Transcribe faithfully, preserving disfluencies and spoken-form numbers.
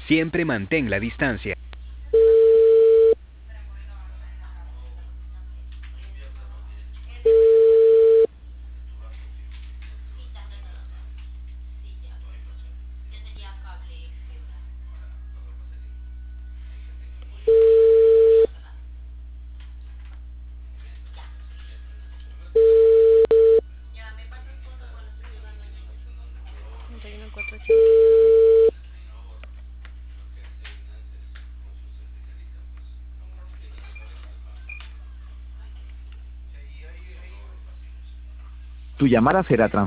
Siempre mantén la distancia. treinta y uno, cuatrocientos ochenta y dos. Tu llamada será transferida.